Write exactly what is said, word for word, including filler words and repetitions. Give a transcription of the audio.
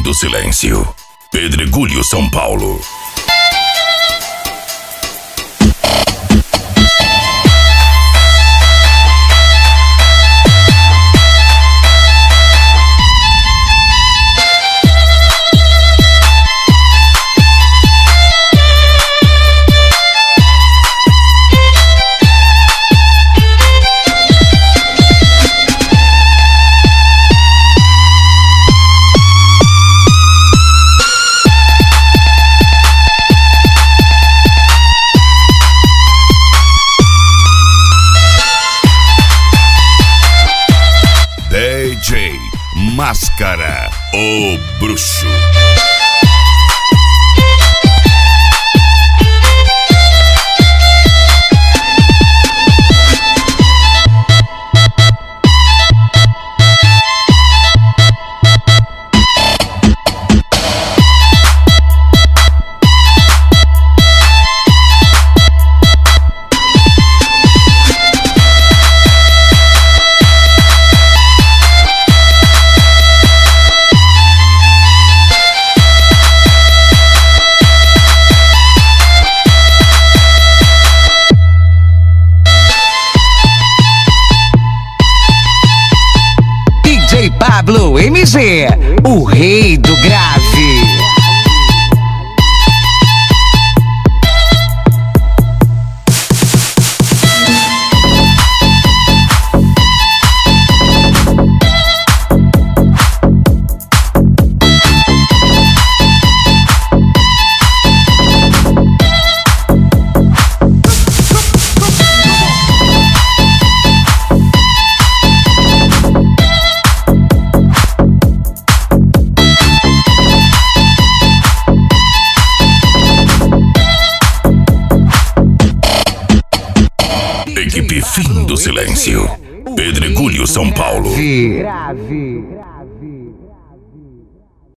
do Silêncio. Pedregulho, São Paulo. D J Máscara, o bruxo. D J Pablo M G, o rei do grave. Equipe Fim do Silêncio. Pedregulho, São Paulo. Grave.